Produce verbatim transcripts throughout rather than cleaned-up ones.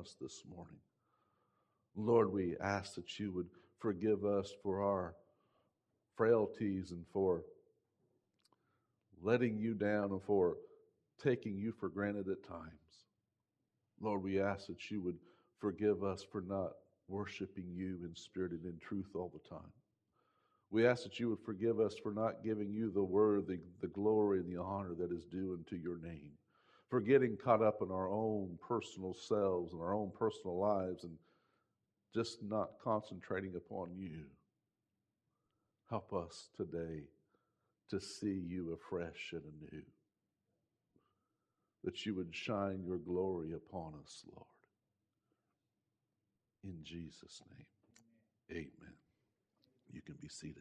us this morning. Lord, we ask that you would forgive us for our frailties and for letting you down and for taking you for granted at times. Lord, we ask that you would forgive us for not worshiping you in spirit and in truth all the time. We ask that you would forgive us for not giving you the word, the, the glory, and the honor that is due unto your name, for getting caught up in our own personal selves and our own personal lives and just not concentrating upon you. Help us today to see you afresh and anew, that you would shine your glory upon us, Lord. In Jesus' name, amen. You can be seated.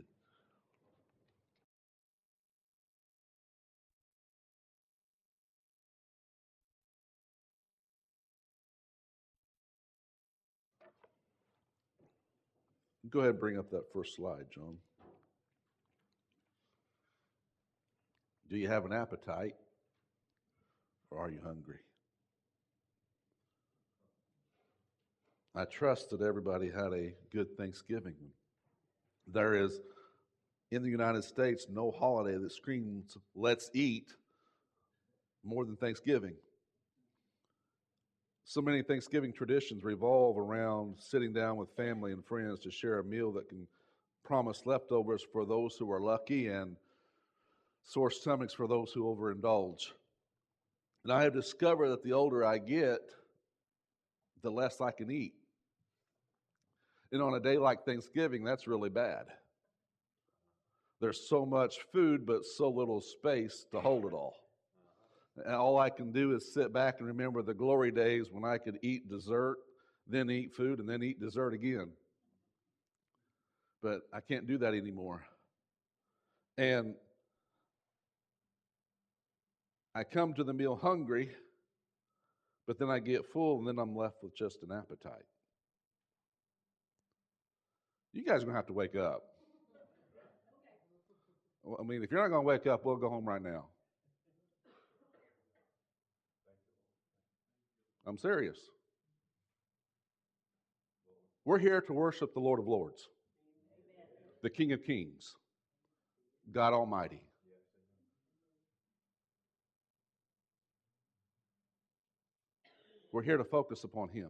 Go ahead and bring up that first slide, John. Do you have an appetite, or are you hungry? I trust that everybody had a good Thanksgiving. There is, in the United States, no holiday that screams, let's eat, more than Thanksgiving. So many Thanksgiving traditions revolve around sitting down with family and friends to share a meal that can promise leftovers for those who are lucky and sore stomachs for those who overindulge. And I have discovered that the older I get, the less I can eat. And on a day like Thanksgiving, that's really bad. There's so much food, but so little space to hold it all. And all I can do is sit back and remember the glory days when I could eat dessert, then eat food, and then eat dessert again. But I can't do that anymore. And I come to the meal hungry, but then I get full, and then I'm left with just an appetite. You guys are going to have to wake up. I mean, if you're not going to wake up, we'll go home right now. I'm serious. We're here to worship the Lord of Lords, the King of Kings, God Almighty. We're here to focus upon Him.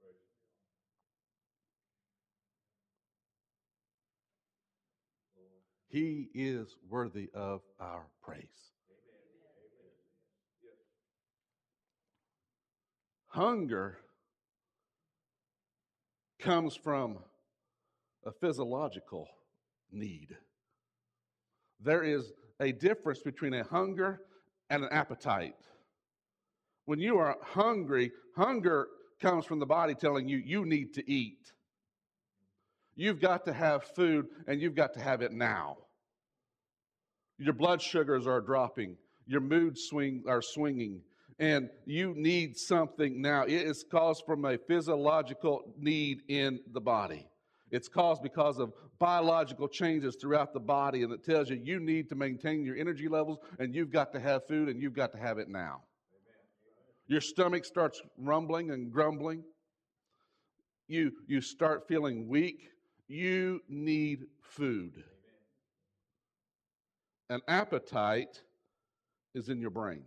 He is worthy of our praise. Hunger comes from a physiological need. There is a difference between a hunger and an appetite. When you are hungry, hunger comes from the body telling you you need to eat. You've got to have food, and you've got to have it now. Your blood sugars are dropping. Your mood swing are swinging, and you need something now. It is caused from a physiological need in the body. It's caused because of biological changes throughout the body, and it tells you you need to maintain your energy levels, and you've got to have food, and you've got to have it now. Your stomach starts rumbling and grumbling. You, you start feeling weak. You need food. An appetite is in your brain.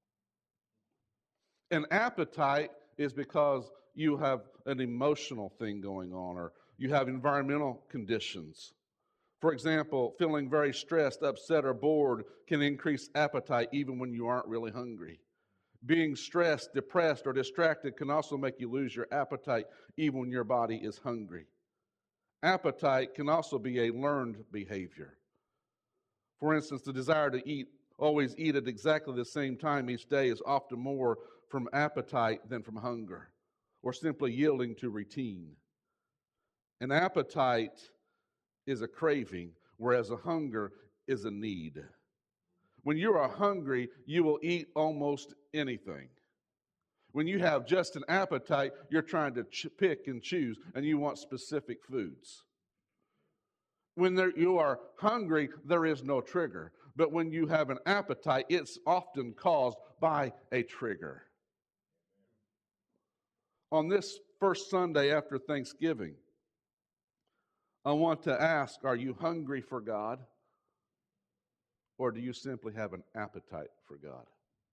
An appetite is because you have an emotional thing going on, or you have environmental conditions. For example, feeling very stressed, upset, or bored can increase appetite even when you aren't really hungry. Being stressed, depressed, or distracted can also make you lose your appetite even when your body is hungry. Appetite can also be a learned behavior. For instance, the desire to eat, always eat at exactly the same time each day is often more from appetite than from hunger, or simply yielding to routine. An appetite is a craving, whereas a hunger is a need. When you are hungry, you will eat almost anything. When you have just an appetite, you're trying to ch- pick and choose, and you want specific foods. When there, you are hungry, there is no trigger. But when you have an appetite, it's often caused by a trigger. On this first Sunday after Thanksgiving, I want to ask, are you hungry for God? Or do you simply have an appetite for God?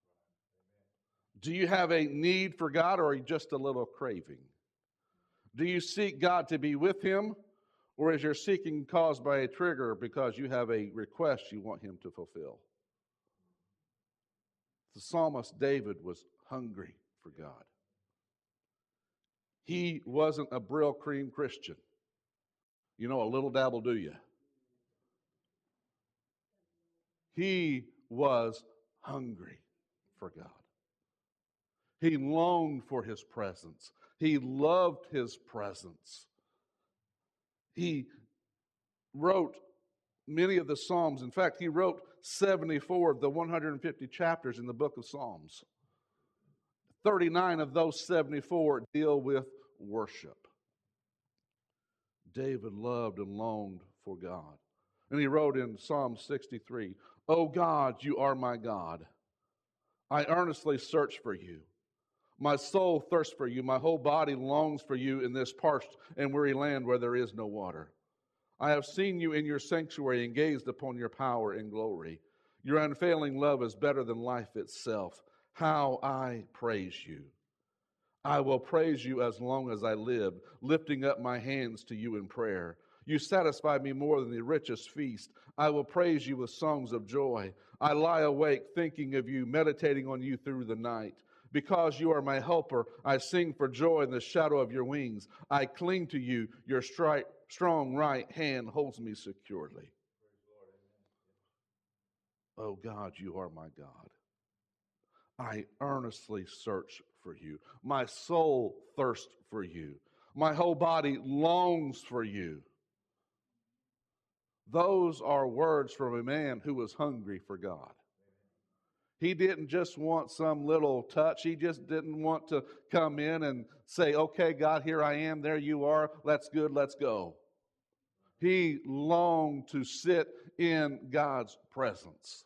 Do you have a need for God, or are you just a little craving? Do you seek God to be with Him, or is your seeking caused by a trigger because you have a request you want Him to fulfill? The psalmist David was hungry for God. He wasn't a Brill Cream Christian. You know, a little dabble, do you? He was hungry for God. He longed for His presence. He loved His presence. He wrote many of the Psalms. In fact, he wrote seventy-four of the one hundred fifty chapters in the book of Psalms. thirty-nine of those seventy-four deal with worship. David loved and longed for God. And he wrote in Psalm sixty-three, "O God, you are my God. I earnestly search for you. My soul thirsts for you. My whole body longs for you in this parched and weary land where there is no water. I have seen you in your sanctuary and gazed upon your power and glory. Your unfailing love is better than life itself. How I praise you. I will praise you as long as I live, lifting up my hands to you in prayer. You satisfy me more than the richest feast. I will praise you with songs of joy. I lie awake thinking of you, meditating on you through the night. Because you are my helper, I sing for joy in the shadow of your wings. I cling to you. Your stri- strong right hand holds me securely. Oh God, you are my God. I earnestly search for you. My soul thirsts for you. My whole body longs for you." Those are words from a man who was hungry for God. He didn't just want some little touch. He just didn't want to come in and say, "Okay, God, here I am. There you are. That's good. Let's go." He longed to sit in God's presence.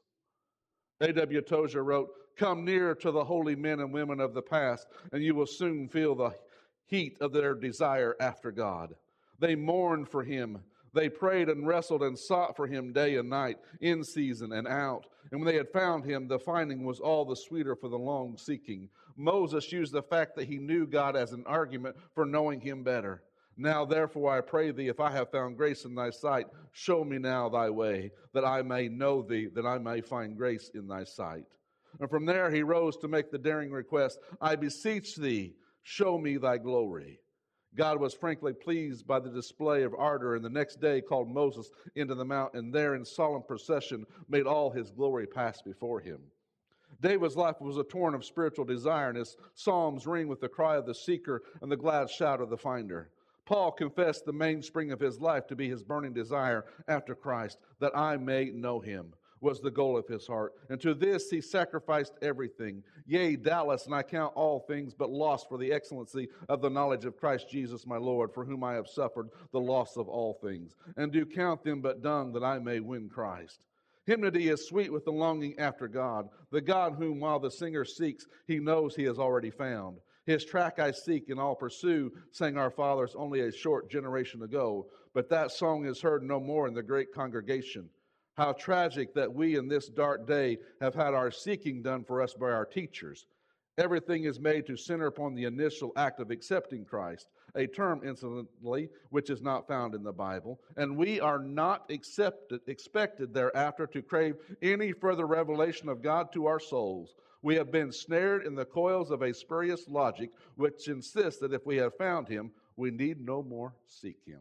A W Tozer wrote, "Come near to the holy men and women of the past, and you will soon feel the heat of their desire after God. They mourned for Him. They prayed and wrestled and sought for Him day and night, in season and out. And when they had found Him, the finding was all the sweeter for the long seeking." Moses used the fact that he knew God as an argument for knowing Him better. "Now, therefore, I pray thee, if I have found grace in thy sight, show me now thy way, that I may know thee, that I may find grace in thy sight." And from there he rose to make the daring request, "I beseech thee, show me thy glory." God was frankly pleased by the display of ardor, and the next day called Moses into the mount, and there in solemn procession made all His glory pass before him. David's life was a torrent of spiritual desire, and his psalms ring with the cry of the seeker and the glad shout of the finder. Paul confessed the mainspring of his life to be his burning desire after Christ, that I may know Him, was the goal of his heart. And to this he sacrificed everything. Yea, doubtless, and I count all things but loss for the excellency of the knowledge of Christ Jesus my Lord, for whom I have suffered the loss of all things, and do count them but dung, that I may win Christ. Hymnody is sweet with the longing after God, the God whom while the singer seeks, he knows he has already found. His track I seek and all pursue, sang our fathers only a short generation ago. But that song is heard no more in the great congregation. How tragic that we in this dark day have had our seeking done for us by our teachers. Everything is made to center upon the initial act of accepting Christ, a term, incidentally, which is not found in the Bible, and we are not accepted, expected thereafter to crave any further revelation of God to our souls. We have been snared in the coils of a spurious logic, which insists that if we have found Him, we need no more seek Him.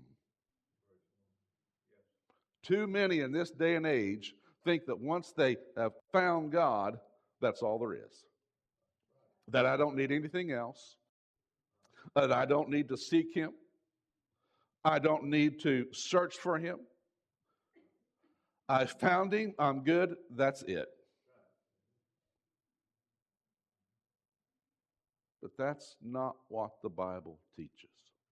Too many in this day and age think that once they have found God, that's all there is. That I don't need anything else. That I don't need to seek Him. I don't need to search for Him. I found Him. I'm good. That's it. But that's not what the Bible teaches.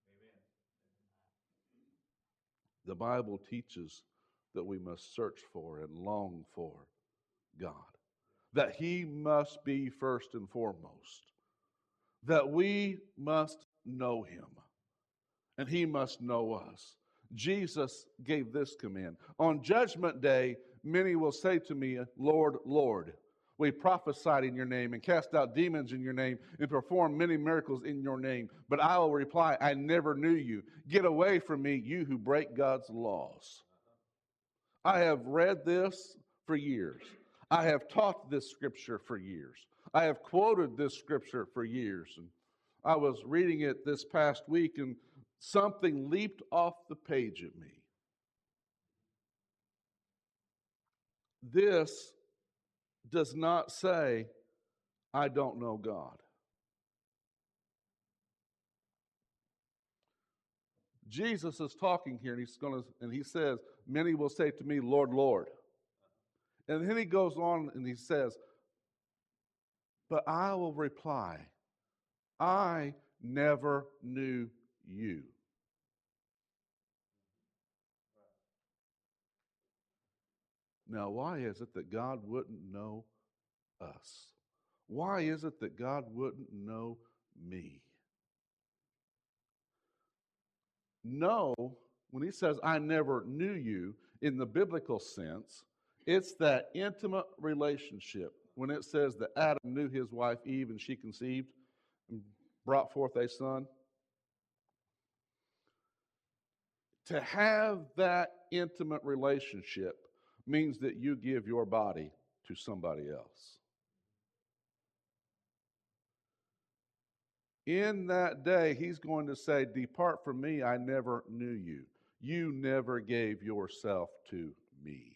The Bible teaches that we must search for and long for God. That He must be first and foremost. That we must know him, and he must know us. Jesus gave this command. On Judgment Day, many will say to me, Lord, Lord, we prophesied in your name and cast out demons in your name and performed many miracles in your name. But I will reply, I never knew you. Get away from me, you who break God's laws. I have read this for years. I have taught this scripture for years. I have quoted this scripture for years. And I was reading it this past week, and something leaped off the page at me. This does not say, I don't know God. Jesus is talking here, and he's going to, and he says, many will say to me, Lord, Lord. And then he goes on and he says, but I will reply, I never knew you. Now, why is it that God wouldn't know us? Why is it that God wouldn't know me? Know, when he says, I never knew you, in the biblical sense, it's that intimate relationship. When it says that Adam knew his wife Eve and she conceived and brought forth a son. To have that intimate relationship means that you give your body to somebody else. In that day, he's going to say, depart from me, I never knew you. You never gave yourself to me.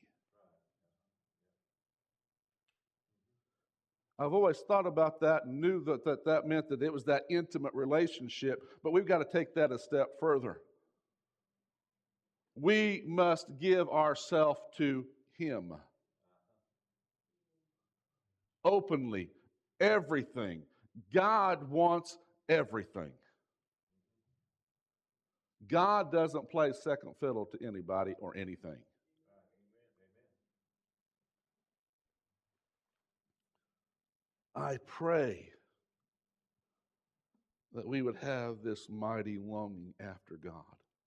I've always thought about that and knew that, that that meant that it was that intimate relationship, but we've got to take that a step further. We must give ourselves to him. Openly, everything. God wants everything. God doesn't play second fiddle to anybody or anything. I pray that we would have this mighty longing after God.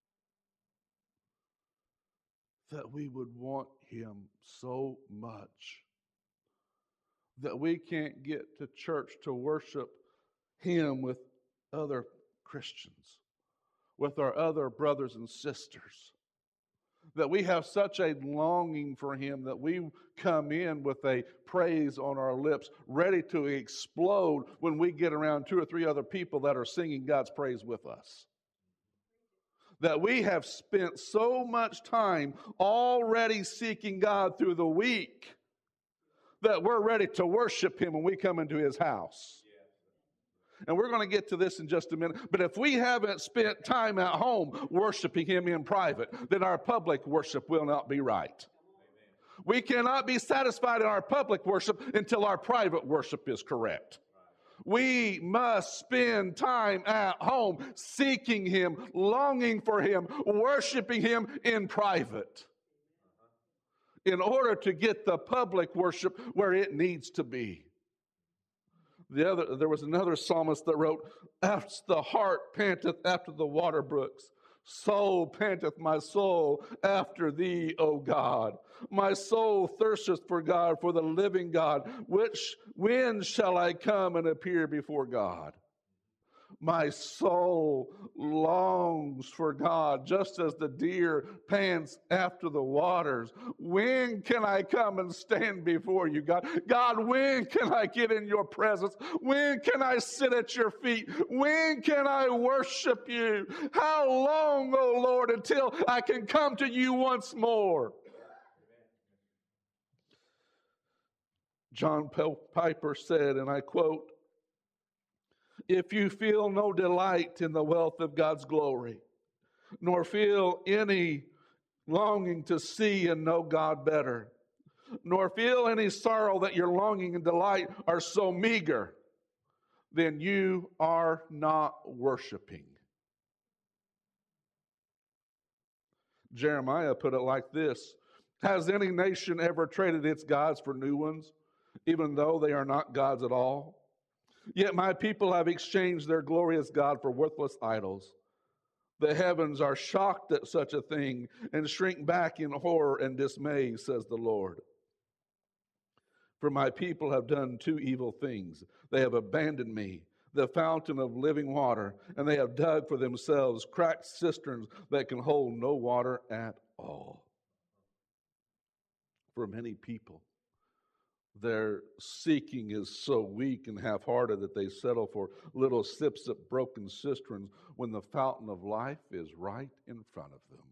That we would want him so much that we can't get to church to worship him with other Christians, with our other brothers and sisters. That we have such a longing for him that we come in with a praise on our lips, ready to explode when we get around two or three other people that are singing God's praise with us. That we have spent so much time already seeking God through the week that we're ready to worship him when we come into his house. And we're going to get to this in just a minute. But if we haven't spent time at home worshiping him in private, then our public worship will not be right. We cannot be satisfied in our public worship until our private worship is correct. We must spend time at home seeking him, longing for him, worshiping him in private, in order to get the public worship where it needs to be. The other, there was another psalmist that wrote, "As the hart panteth after the water brooks, so panteth my soul after thee, O God. My soul thirsteth for God, for the living God. Which, when shall I come and appear before God? My soul longs for God, just as the deer pants after the waters. When can I come and stand before you, God? God, when can I get in your presence? When can I sit at your feet? When can I worship you? How long, O Lord, until I can come to you once more?" John Piper said, and I quote, "If you feel no delight in the wealth of God's glory, nor feel any longing to see and know God better, nor feel any sorrow that your longing and delight are so meager, then you are not worshiping." Jeremiah put it like this: "Has any nation ever traded its gods for new ones, even though they are not gods at all? Yet my people have exchanged their glorious God for worthless idols. The heavens are shocked at such a thing and shrink back in horror and dismay, says the Lord. For my people have done two evil things. They have abandoned me, the fountain of living water, and they have dug for themselves cracked cisterns that can hold no water at all. For many people, their seeking is so weak and half-hearted that they settle for little sips of broken cisterns when the fountain of life is right in front of them.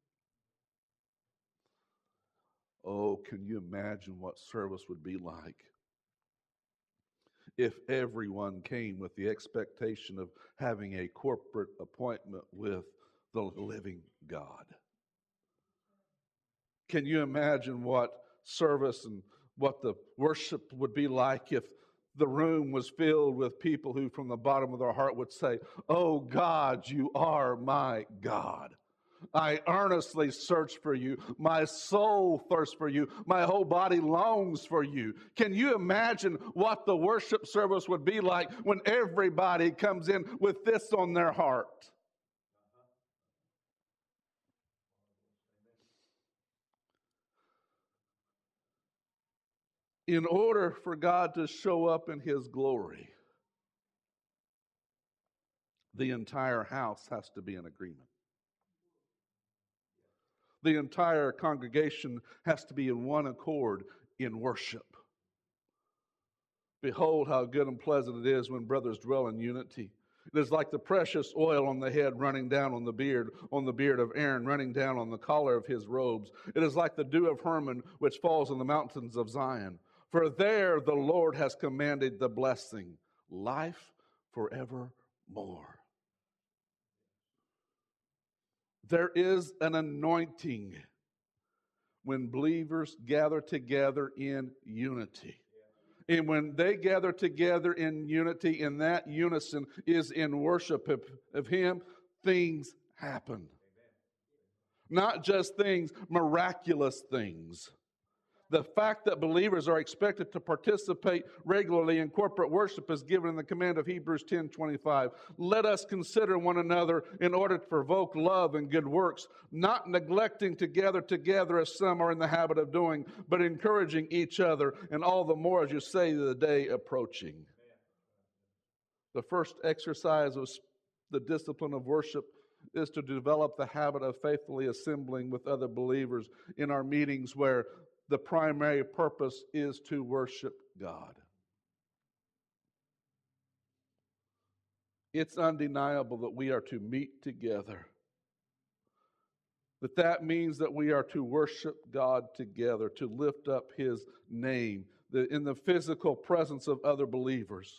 Oh, can you imagine what service would be like if everyone came with the expectation of having a corporate appointment with the living God? Can you imagine what service and what the worship would be like if the room was filled with people who from the bottom of their heart would say, "Oh God, you are my God. I earnestly search for you. My soul thirsts for you. My whole body longs for you." Can you imagine what the worship service would be like when everybody comes in with this on their heart? In order for God to show up in His glory, the entire house has to be in agreement. The entire congregation has to be in one accord in worship. Behold, how good and pleasant it is when brothers dwell in unity. It is like the precious oil on the head running down on the beard, on the beard of Aaron, running down on the collar of his robes. It is like the dew of Hermon, which falls on the mountains of Zion. For there the Lord has commanded the blessing, life forevermore. There is an anointing when believers gather together in unity. And when they gather together in unity, and that unison is in worship of, of Him, things happen. Not just things, miraculous things. The fact that believers are expected to participate regularly in corporate worship is given in the command of Hebrews ten twenty-five. Let us consider one another in order to provoke love and good works, not neglecting to gather together as some are in the habit of doing, but encouraging each other, and all the more as you say the day approaching. The first exercise of the discipline of worship is to develop the habit of faithfully assembling with other believers in our meetings where the primary purpose is to worship God. It's undeniable that we are to meet together. That that means that we are to worship God together, to lift up His name in the physical presence of other believers.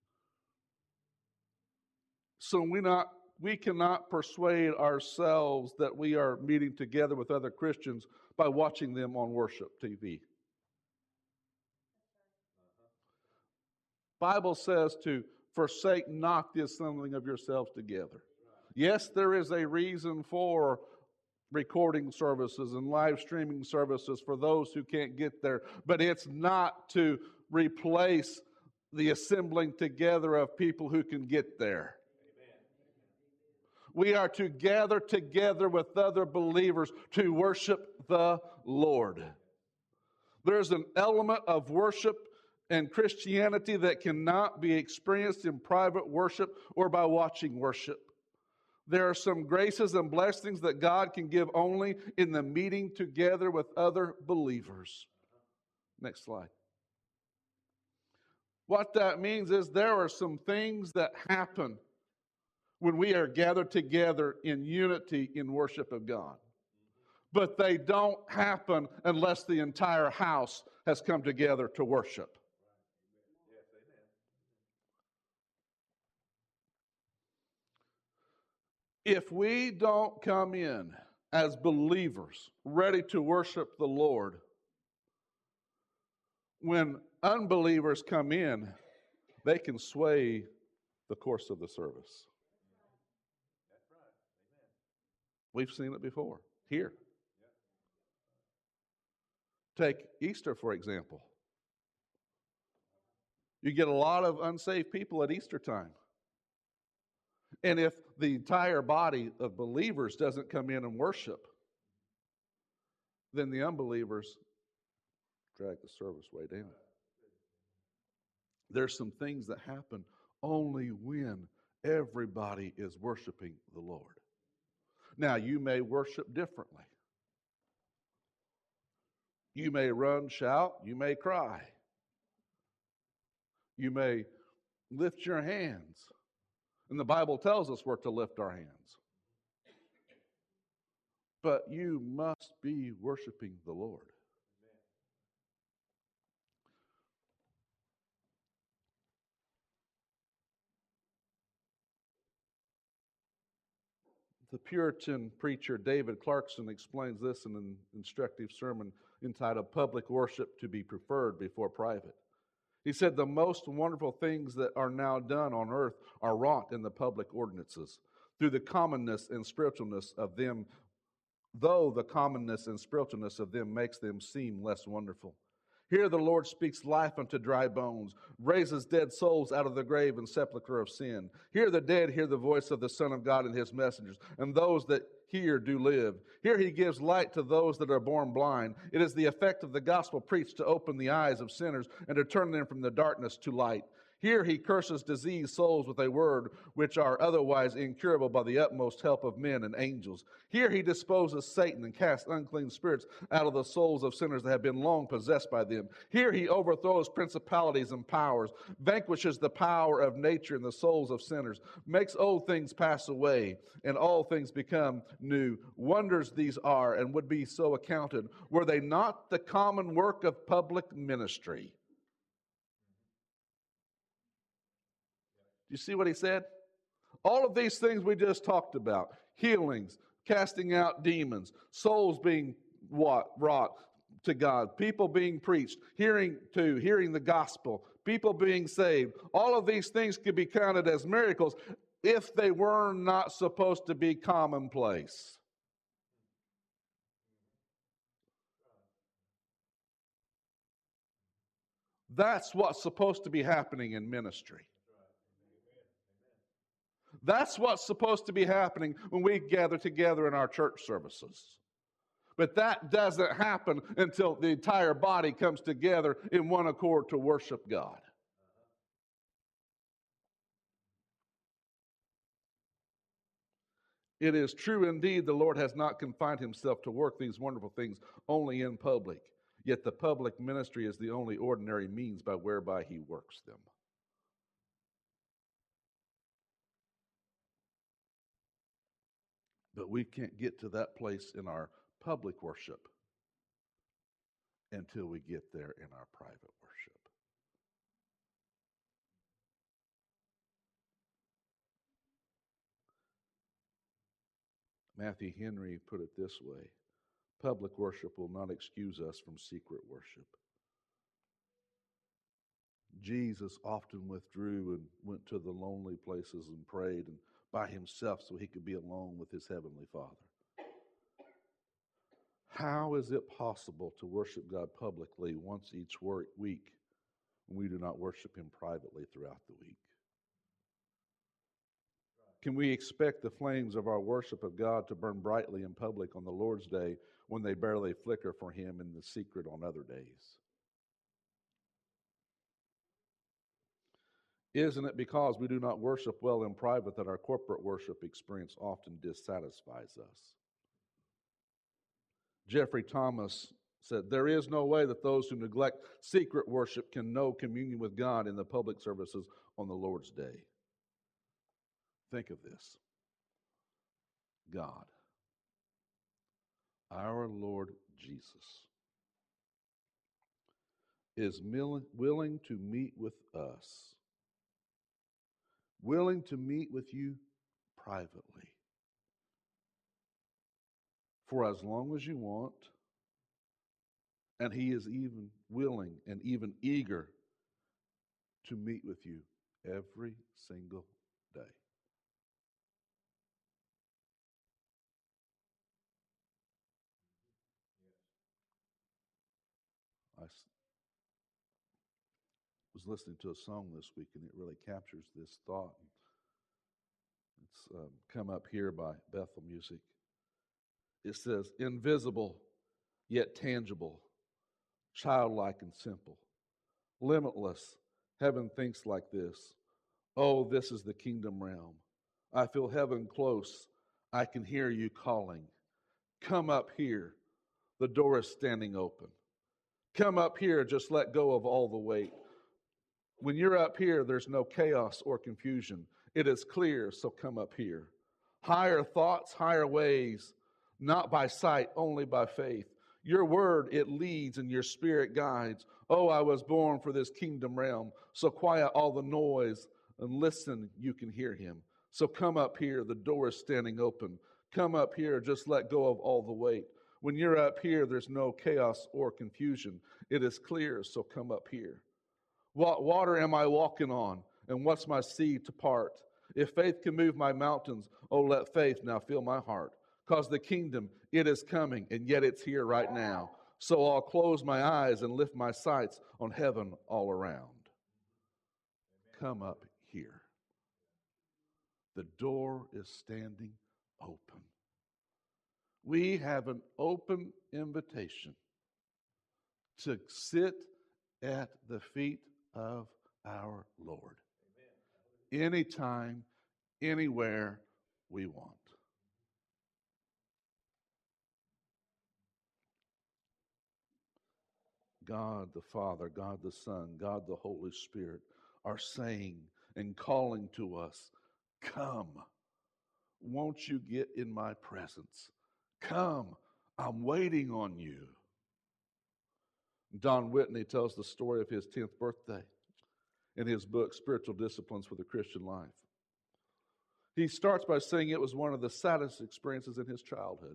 So we not we cannot persuade ourselves that we are meeting together with other Christians by watching them on worship T V. Bible says to forsake not the assembling of yourselves together. Yes, there is a reason for recording services and live streaming services for those who can't get there, but it's not to replace the assembling together of people who can get there. We are to gather together with other believers to worship the Lord. There's an element of worship and Christianity that cannot be experienced in private worship or by watching worship. There are some graces and blessings that God can give only in the meeting together with other believers. Next slide. What that means is there are some things that happen when we are gathered together in unity in worship of God. But they don't happen unless the entire house has come together to worship. If we don't come in as believers ready to worship the Lord, when unbelievers come in, they can sway the course of the service. We've seen it before, here. Take Easter, for example. You get a lot of unsaved people at Easter time. And if the entire body of believers doesn't come in and worship, then the unbelievers drag the service way down. There's some things that happen only when everybody is worshiping the Lord. Now, you may worship differently. You may run, shout, you may cry. You may lift your hands. And the Bible tells us we're to lift our hands. But you must be worshiping the Lord. The Puritan preacher David Clarkson explains this in an instructive sermon entitled Public Worship to be Preferred Before Private. He said, the most wonderful things that are now done on earth are wrought in the public ordinances, through the commonness and spiritualness of them, though the commonness and spiritualness of them makes them seem less wonderful. Here the Lord speaks life unto dry bones, raises dead souls out of the grave and sepulchre of sin. Here the dead hear the voice of the Son of God and his messengers, and those that hear do live. Here he gives light to those that are born blind. It is the effect of the gospel preached to open the eyes of sinners and to turn them from the darkness to light. Here he curses diseased souls with a word which are otherwise incurable by the utmost help of men and angels. Here he disposes Satan and casts unclean spirits out of the souls of sinners that have been long possessed by them. Here he overthrows principalities and powers, vanquishes the power of nature in the souls of sinners, makes old things pass away, and all things become new. Wonders these are, and would be so accounted, were they not the common work of public ministry. Do you see what he said? All of these things we just talked about, healings, casting out demons, souls being what, wrought to God, people being preached, hearing to, hearing the gospel, people being saved. All of these things could be counted as miracles if they were not supposed to be commonplace. That's what's supposed to be happening in ministry. That's what's supposed to be happening when we gather together in our church services. But that doesn't happen until the entire body comes together in one accord to worship God. It is true indeed the Lord has not confined himself to work these wonderful things only in public, yet the public ministry is the only ordinary means by whereby he works them. But we can't get to that place in our public worship until we get there in our private worship. Matthew Henry put it this way: public worship will not excuse us from secret worship. Jesus often withdrew and went to the lonely places and prayed and by himself so he could be alone with his heavenly Father. How is it possible to worship God publicly once each week when we do not worship him privately throughout the week? Can we expect the flames of our worship of God to burn brightly in public on the Lord's Day when they barely flicker for him in the secret on other days? Isn't it because we do not worship well in private that our corporate worship experience often dissatisfies us? Jeffrey Thomas said, there is no way that those who neglect secret worship can know communion with God in the public services on the Lord's Day. Think of this. God, our Lord Jesus, is willing to meet with us, willing to meet with you privately for as long as you want, and he is even willing and even eager to meet with you every single day. I was listening to a song this week, and it really captures this thought. It's um, come up here by Bethel Music. It says, invisible yet tangible, childlike and simple, limitless, heaven thinks like this. Oh, this is the kingdom realm. I feel heaven close. I can hear you calling. Come up here. The door is standing open. Come up here. Just let go of all the weight. When you're up here, there's no chaos or confusion. It is clear, so come up here. Higher thoughts, higher ways, not by sight, only by faith. Your word, it leads and your spirit guides. Oh, I was born for this kingdom realm. So quiet all the noise and listen, you can hear him. So come up here, the door is standing open. Come up here, just let go of all the weight. When you're up here, there's no chaos or confusion. It is clear, so come up here. What water am I walking on? And what's my sea to part? If faith can move my mountains, oh, let faith now fill my heart. Because the kingdom, it is coming, and yet it's here right now. So I'll close my eyes and lift my sights on heaven all around. Come up here. The door is standing open. We have an open invitation to sit at the feet of our Lord. Amen. Anytime, anywhere we want. God the Father, God the Son, God the Holy Spirit are saying and calling to us, come, won't you get in my presence? Come, I'm waiting on you. Don Whitney tells the story of his tenth birthday in his book, Spiritual Disciplines for the Christian Life. He starts by saying it was one of the saddest experiences in his childhood.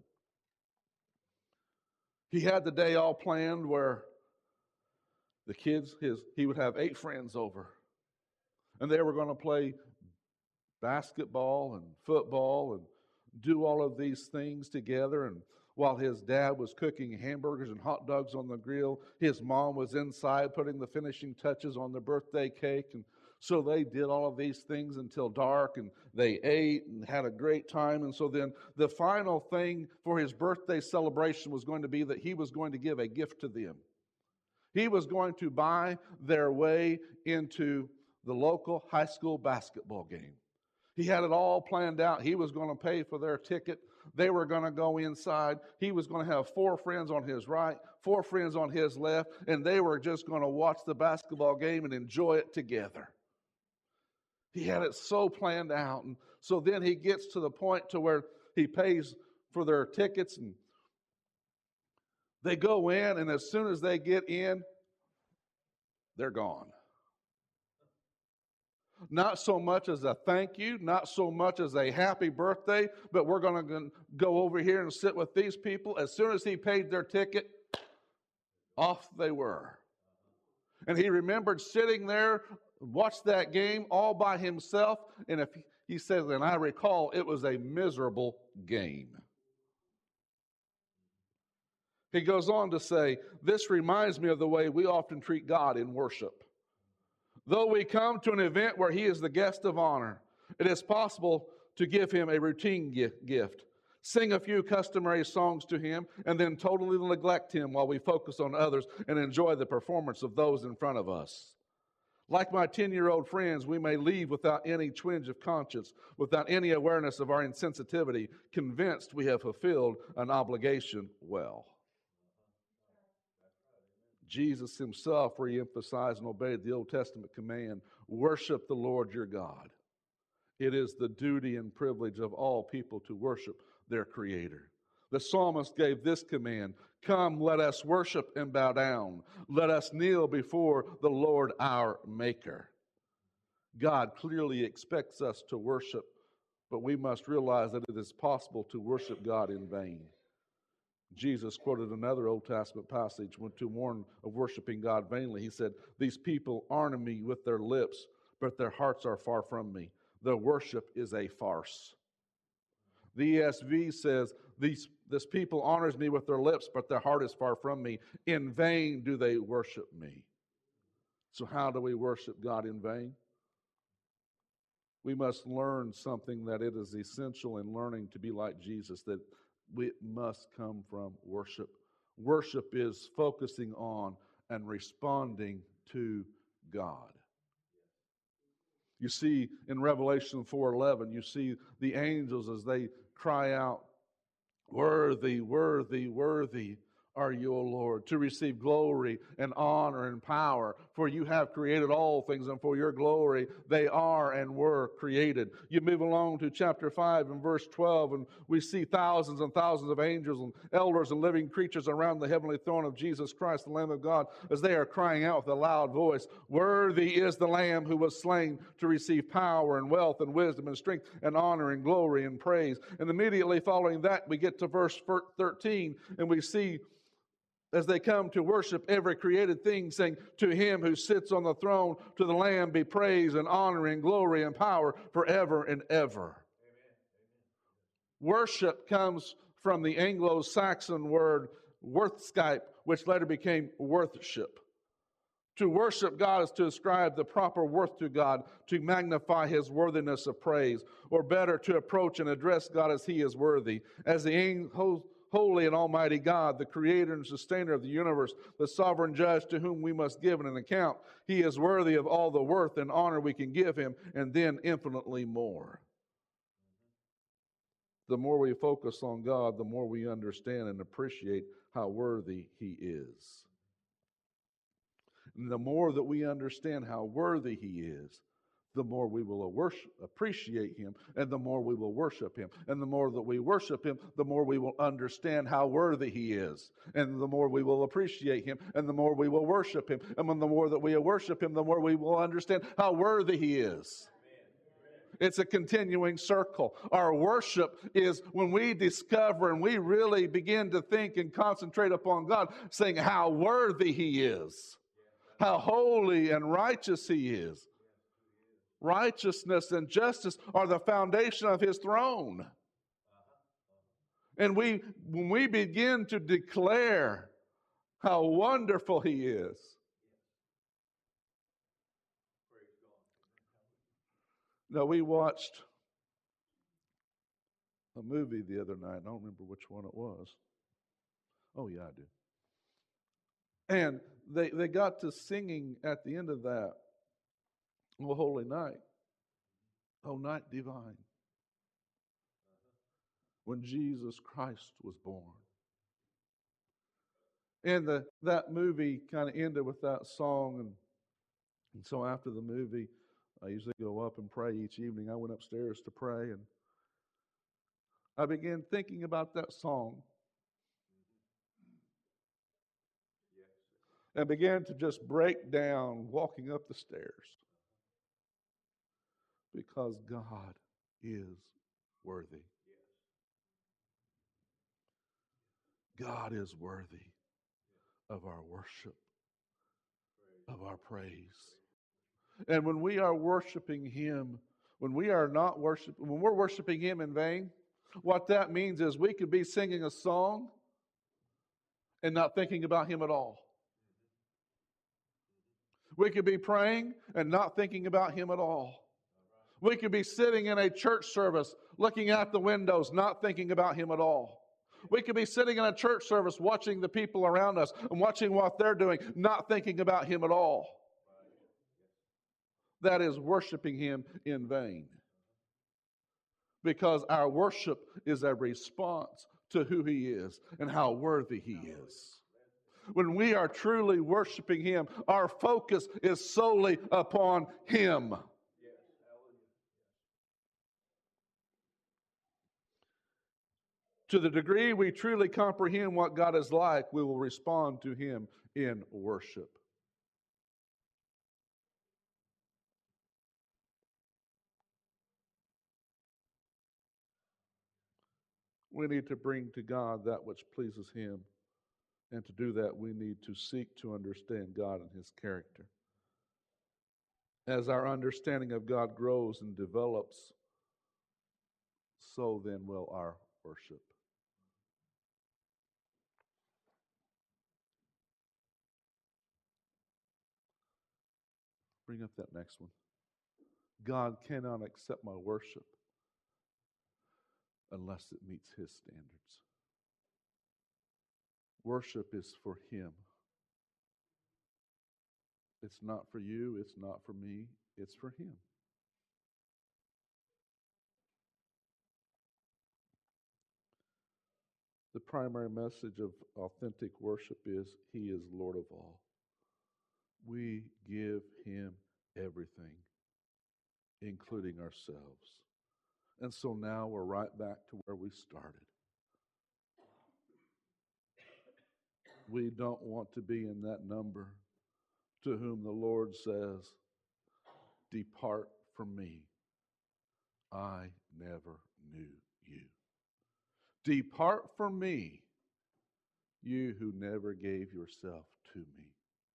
He had the day all planned where the kids, his he would have eight friends over, and they were going to play basketball and football and do all of these things together. And while his dad was cooking hamburgers and hot dogs on the grill, his mom was inside putting the finishing touches on the birthday cake. And so they did all of these things until dark, and they ate and had a great time. And so then the final thing for his birthday celebration was going to be that he was going to give a gift to them. He was going to buy their way into the local high school basketball game. He had it all planned out. He was going to pay for their ticket. They were going to go inside. He was going to have four friends on his right, four friends on his left, and they were just going to watch the basketball game and enjoy it together. He had it so planned out. And so then he gets to the point to where he pays for their tickets, and they go in, and as soon as they get in, they're gone. Not so much as a thank you, not so much as a happy birthday, but we're going to go over here and sit with these people. As soon as he paid their ticket, off they were. And he remembered sitting there, watched that game all by himself, and if he says, and I recall, it was a miserable game. He goes on to say, this reminds me of the way we often treat God in worship. Though we come to an event where he is the guest of honor, it is possible to give him a routine gift, sing a few customary songs to him, and then totally neglect him while we focus on others and enjoy the performance of those in front of us. Like my ten-year-old friends, we may leave without any twinge of conscience, without any awareness of our insensitivity, convinced we have fulfilled an obligation well. Jesus himself re-emphasized and obeyed the Old Testament command, worship the Lord your God. It is the duty and privilege of all people to worship their Creator. The psalmist gave this command, come, let us worship and bow down. Let us kneel before the Lord our Maker. God clearly expects us to worship, but we must realize that it is possible to worship God in vain. Jesus quoted another Old Testament passage when to warn of worshiping God vainly. He said, these people honor me with their lips, but their hearts are far from me. Their worship is a farce. The E S V says, these, this people honors me with their lips, but their heart is far from me. In vain do they worship me. So how do we worship God in vain? We must learn something that it is essential in learning to be like Jesus, that it must come from worship. Worship is focusing on and responding to God. You see in Revelation four eleven, you see the angels as they cry out, "Worthy, worthy, worthy are you, O Lord, to receive glory and honor and power. For you have created all things, and for your glory they are and were created." You move along to chapter five and verse twelve, and we see thousands and thousands of angels and elders and living creatures around the heavenly throne of Jesus Christ, the Lamb of God, as they are crying out with a loud voice, "Worthy is the Lamb who was slain to receive power and wealth and wisdom and strength and honor and glory and praise." And immediately following that, we get to verse thirteen, and we see as they come to worship every created thing, saying, "To him who sits on the throne, to the Lamb be praise and honor and glory and power forever and ever." Amen. Worship comes from the Anglo-Saxon word worthskype, which later became worthship. To worship God is to ascribe the proper worth to God, to magnify his worthiness of praise, or better, to approach and address God as he is worthy. As the angel, holy and almighty God, the creator and sustainer of the universe, the sovereign judge to whom we must give an account, he is worthy of all the worth and honor we can give him, and then infinitely more. The more we focus on God, the more we understand and appreciate how worthy he is. And the more that we understand how worthy he is, the more we will worship, appreciate him, and the more we will worship him. And the more that we worship him, the more we will understand how worthy he is. And the more we will appreciate him, and the more we will worship him. And when the more that we worship him, the more we will understand how worthy he is. It's a continuing circle. Our worship is when we discover and we really begin to think and concentrate upon God, saying how worthy he is, how holy and righteous he is. Righteousness and justice are the foundation of his throne. And we, when we begin to declare how wonderful he is, now we watched a movie the other night. I don't remember which one it was. Oh, yeah, I do. And they, they got to singing at the end of that, "O Holy Night, O Night Divine," when Jesus Christ was born. And the, that movie kind of ended with that song. And, and so after the movie, I usually go up and pray each evening. I went upstairs to pray, and I began thinking about that song. And began to just break down walking up the stairs. Because God is worthy. God is worthy of our worship, of our praise. And when we are worshiping him, when we are not worshiping, when we're worshiping him in vain, what that means is we could be singing a song and not thinking about him at all. We could be praying and not thinking about him at all. We could be sitting in a church service, looking out the windows, not thinking about him at all. We could be sitting in a church service, watching the people around us and watching what they're doing, not thinking about him at all. That is worshiping him in vain. Because our worship is a response to who he is and how worthy he is. When we are truly worshiping him, our focus is solely upon him. To the degree we truly comprehend what God is like, we will respond to him in worship. We need to bring to God that which pleases him. And to do that, we need to seek to understand God and his character. As our understanding of God grows and develops, so then will our worship. Bring up that next one. God cannot accept my worship unless it meets His standards. Worship is for Him. It's not for you, it's not for me, it's for Him. The primary message of authentic worship is He is Lord of all. We give Him everything, including ourselves. And so now we're right back to where we started. We don't want to be in that number to whom the Lord says, "Depart from me. I never knew you. Depart from me, you who never gave yourself to me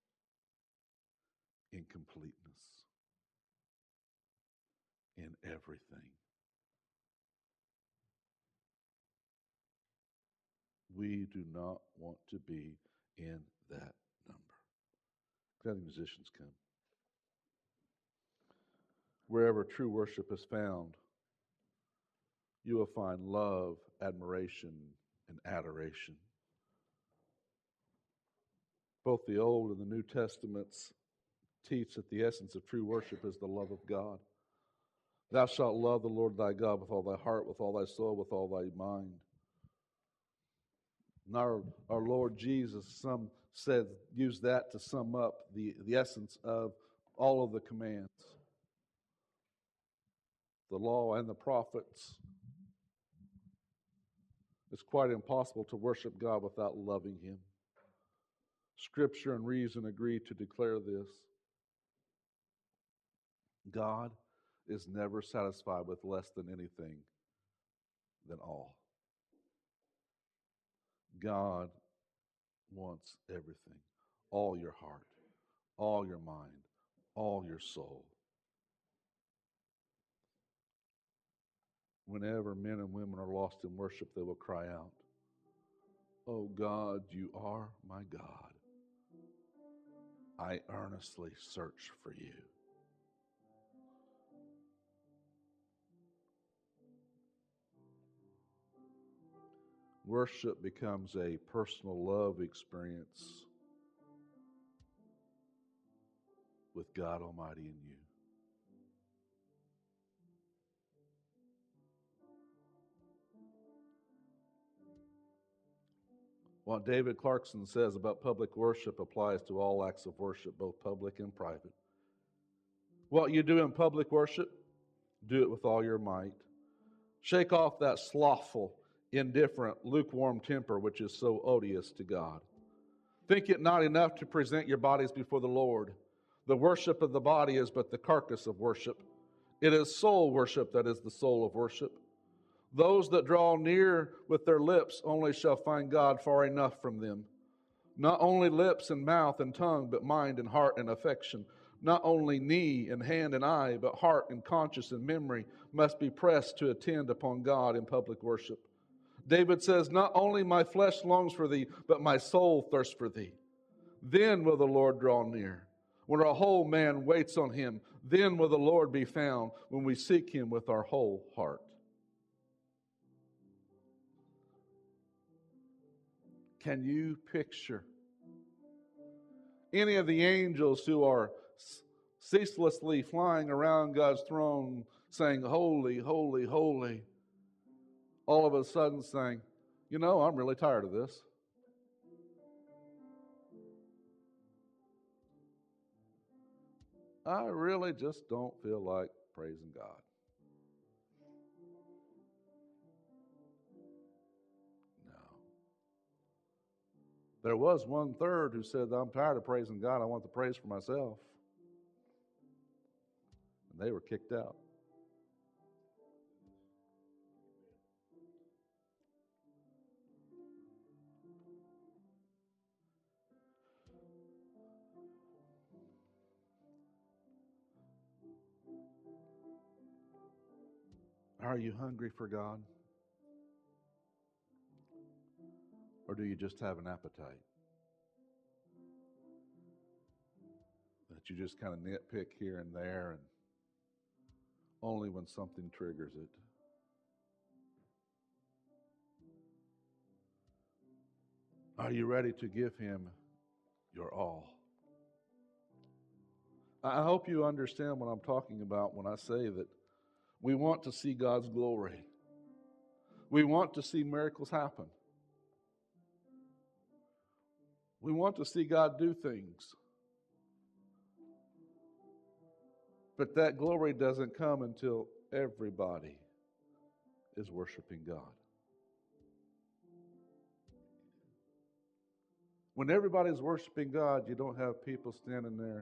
in completeness, in everything." We do not want to be in that number. Can the musicians come? Wherever true worship is found, you will find love, admiration, and adoration. Both the Old and the New Testaments teach that the essence of true worship is the love of God. Thou shalt love the Lord thy God with all thy heart, with all thy soul, with all thy mind. And our, our Lord Jesus, some said, used that to sum up the, the essence of all of the commands. The law and the prophets. It's quite impossible to worship God without loving Him. Scripture and reason agree to declare this. God is never satisfied with less than anything than all. God wants everything. All your heart, all your mind, all your soul. Whenever men and women are lost in worship, they will cry out, "Oh God, you are my God. I earnestly search for you." Worship becomes a personal love experience with God Almighty in you. What David Clarkson says about public worship applies to all acts of worship, both public and private. What you do in public worship, do it with all your might. Shake off that slothful, indifferent, lukewarm temper which is so odious to God. Think it not enough to present your bodies before the Lord. The worship of the body is but the carcass of worship. It is soul worship that is the soul of worship. Those that draw near with their lips only shall find God far enough from them. Not only lips and mouth and tongue, but mind and heart and affection. Not only knee and hand and eye, but heart and conscience and memory must be pressed to attend upon God in public worship. David says, "Not only my flesh longs for thee, but my soul thirsts for thee. Then will the Lord draw near. When our whole man waits on Him, then will the Lord be found when we seek Him with our whole heart." Can you picture any of the angels who are ceaselessly flying around God's throne saying, "Holy, holy, holy," all of a sudden saying, "You know, I'm really tired of this. I really just don't feel like praising God." No. There was one third who said, "I'm tired of praising God. I want the praise for myself." And they were kicked out. Are you hungry for God? Or do you just have an appetite? that you just kind of nitpick here and there, and only when something triggers it. Are you ready to give Him your all? I hope you understand what I'm talking about when I say that we want to see God's glory. We want to see miracles happen. We want to see God do things. But that glory doesn't come until everybody is worshiping God. When everybody's worshiping God, you don't have people standing there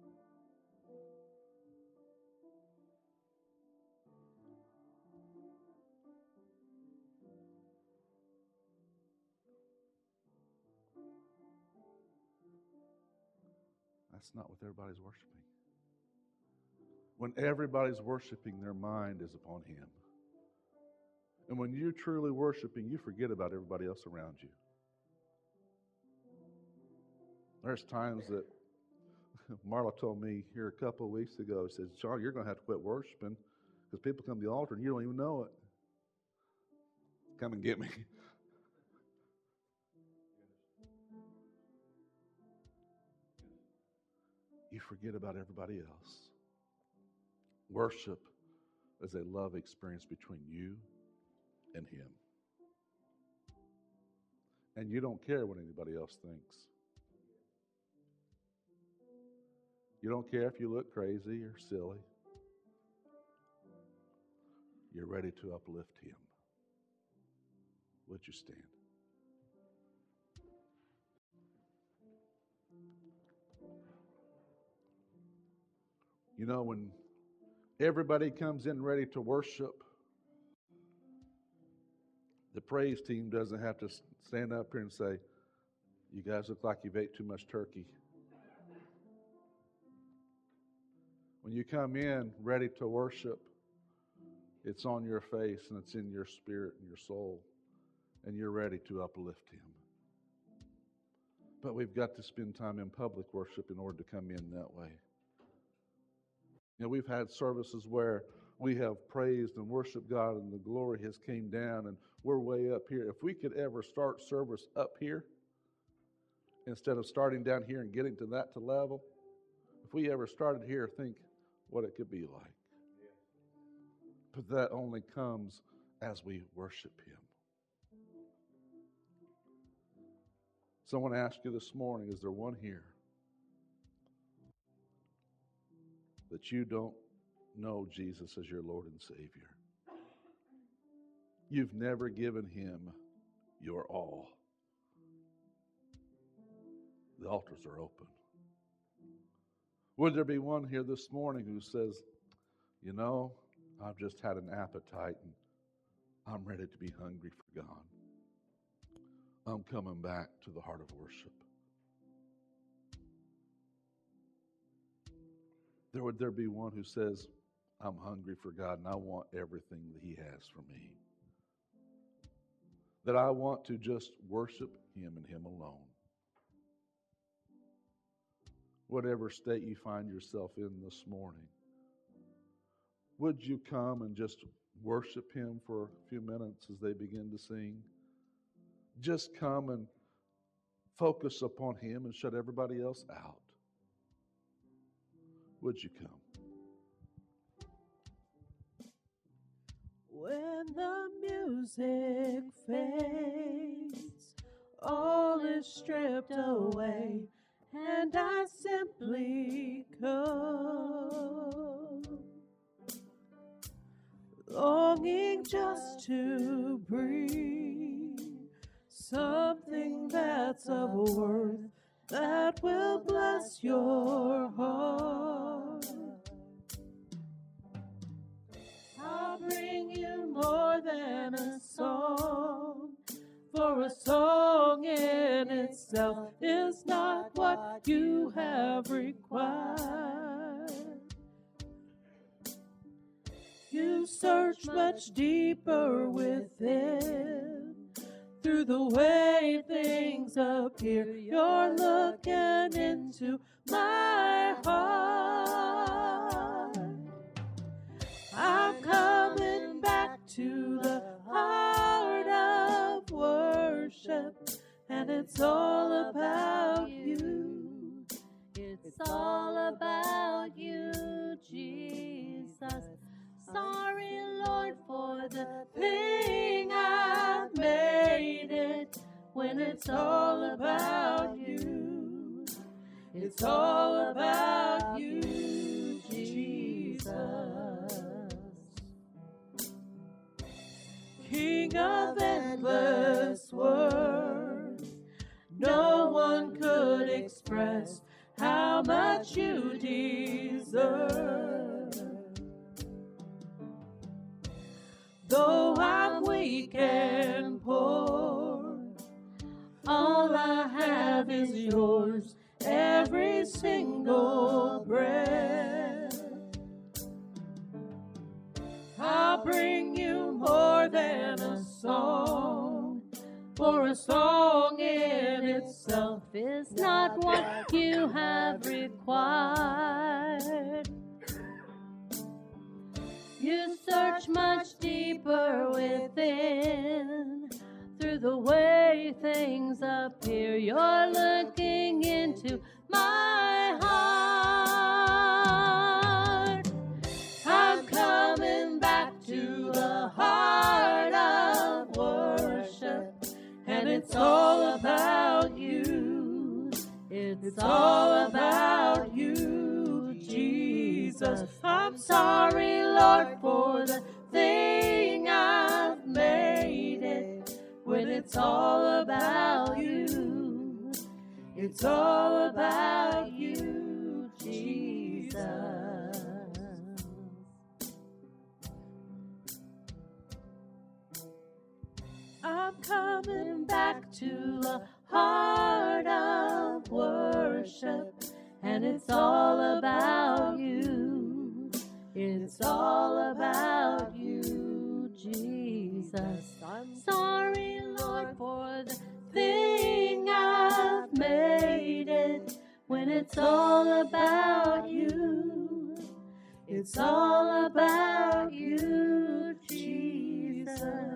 That's not what everybody's worshiping. When everybody's worshiping, their mind is upon Him. And when you're truly worshiping, you forget about everybody else around you. There's times that Marla told me here a couple of weeks ago, she says, Sean, you're going to have to quit worshiping because people come to the altar and you don't even know it. Come and get me. You forget about everybody else. Worship is a love experience between you and Him. And you don't care what anybody else thinks. You don't care if you look crazy or silly. You're ready to uplift Him. Would you stand? You know, when everybody comes in ready to worship, the praise team doesn't have to stand up here and say, you guys look like you've ate too much turkey. When you come in ready to worship, it's on your face and it's in your spirit and your soul, and you're ready to uplift Him. But we've got to spend time in public worship in order to come in that way. You know, we've had services where we have praised and worshiped God and the glory has came down and we're way up here. If we could ever start service up here instead of starting down here and getting to that to level, if we ever started here, think what it could be like. But that only comes as we worship Him. So I want to ask you this morning, is there one here that you don't know Jesus as your Lord and Savior? You've never given Him your all. The altars are open. Would there be one here this morning who says, you know, I've just had an appetite and I'm ready to be hungry for God. I'm coming back to the heart of worship. There would there be one who says, I'm hungry for God and I want everything that He has for me. That I want to just worship Him and Him alone. Whatever state you find yourself in this morning, would you come and just worship Him for a few minutes as they begin to sing? Just come and focus upon Him and shut everybody else out. Would you come? When the music fades, all is stripped away, and I simply come, longing just to breathe something that's of worth that will bless your heart. I'll bring you more than a song, for a song in itself is not what you have required. You search much deeper within. Through the way things appear, you're looking into my heart. I'm coming back to the heart of worship, and it's all about you. It's all about you, Jesus. Sorry, Lord, for the thing I've made it, when it's all about you. It's all about you, Jesus. King of endless words, no one could express how much you deserve. Though I'm weak and poor, all I have is yours, every single breath. I'll bring you more than a song, for a song in itself is not what you have required. You search much deeper within, through the way things appear. You're looking into my heart. I'm coming back to the heart of worship, and it's all about you. It's all about you, Jesus. I'm sorry, Lord, for the thing I've made it, when it's all about you. It's all about you, Jesus. I'm coming back to the heart of worship, and it's all about you. It's all about you, Jesus. I'm sorry, Lord, for the thing I've made it, when it's all about you. It's all about you, Jesus.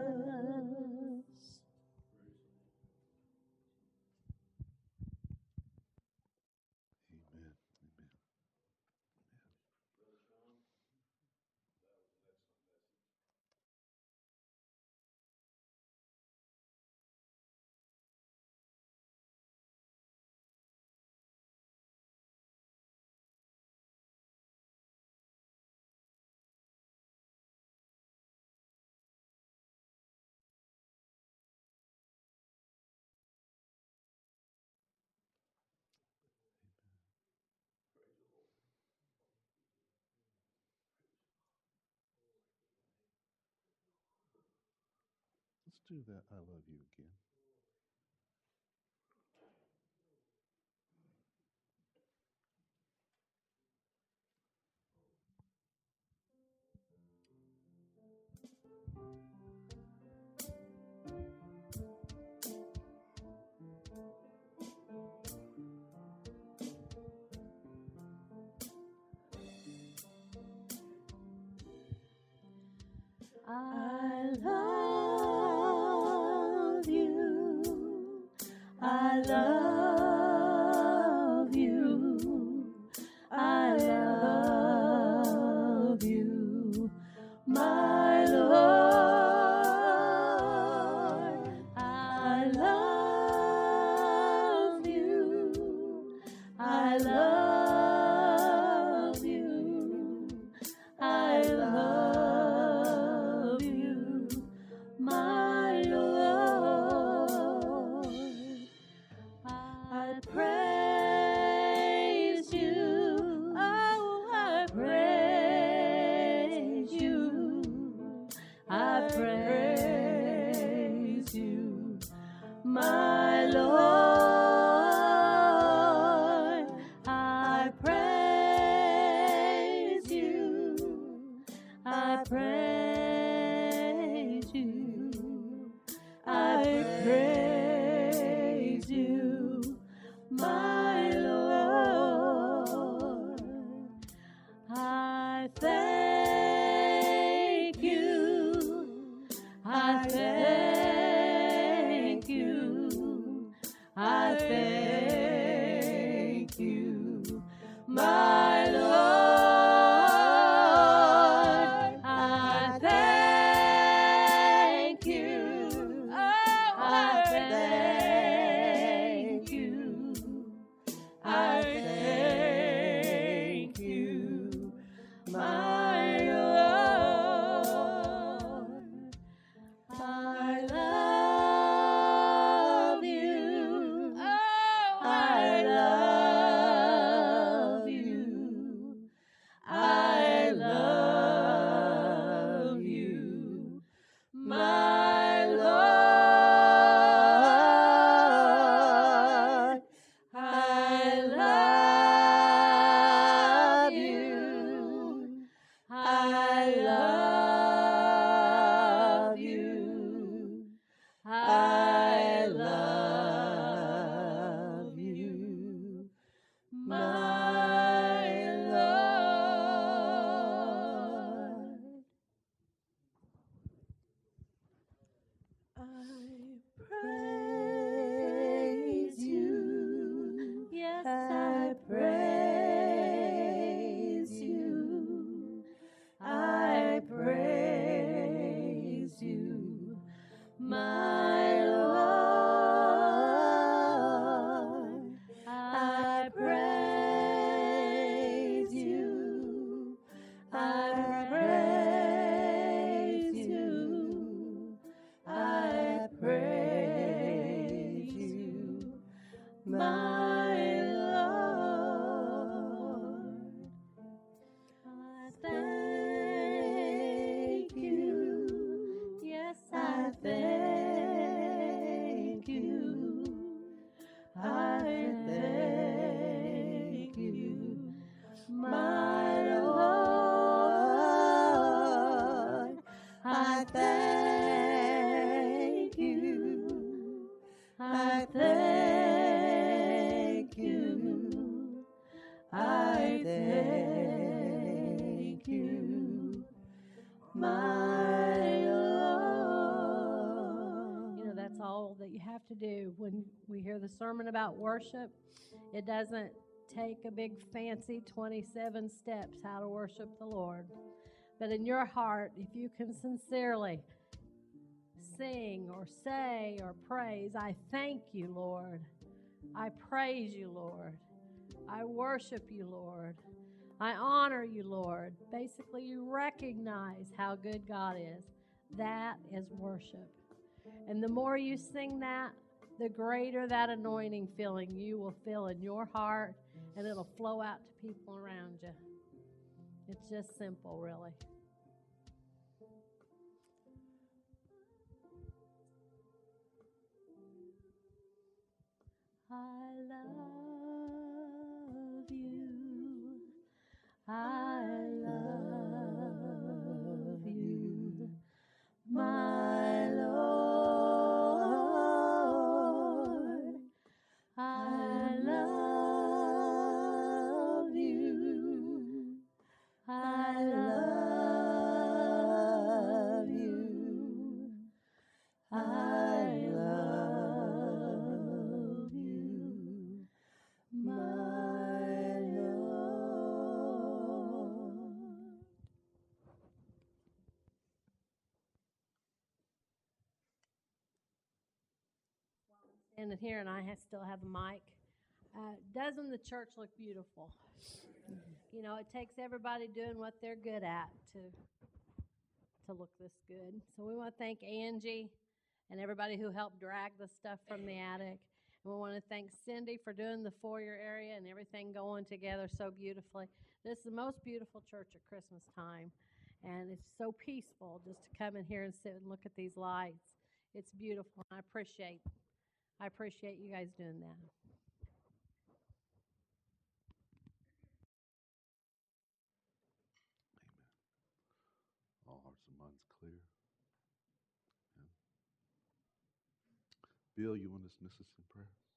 Let's do that. I love you again. I love you. I love you. I love you, my Lord. I love you. I love you. I love you, my Lord. I praise you. Oh, I praise you. I praise you, my Lord. I praise you. I praise you. I praise you, my Lord. thank you, my Lord. I thank you. Oh, I thank you. I thank you, my Lord. I love you. Oh, I love you. I love you, my Lord. I love you. I love you. I love you, my Lord. I praise you. Yes, I praise you. I praise you, my Lord. I praise you. I praise you. I praise you, my Lord. I thank you. Yes, I thank you. I thank you, my Lord. I thank you. I thank you. I thank you, my Lord. You know, that's all that you have to do when we hear the sermon about worship. It doesn't take a big fancy twenty-seven steps how to worship the Lord. But in your heart, if you can sincerely sing or say or praise, I thank you, Lord. I praise you, Lord. I worship you, Lord. I honor you, Lord. Basically, you recognize how good God is. That is worship. And the more you sing that, the greater that anointing feeling you will feel in your heart, and it'll flow out to people around you. It's just simple, really. I love you. I love you, my Lord. I love you. I love you. I love you, my Lord. Standing here, and I have, still have a mic. Uh, doesn't the church look beautiful? You know, it takes everybody doing what they're good at to to look this good. So we want to thank Angie and everybody who helped drag the stuff from the attic. And we want to thank Cindy for doing the foyer area and everything going together so beautifully. This is the most beautiful church at Christmas time. And it's so peaceful just to come in here and sit and look at these lights. It's beautiful. I appreciate I appreciate you guys doing that. All hearts and minds clear. Yeah. Bill, you want to dismiss us in prayer?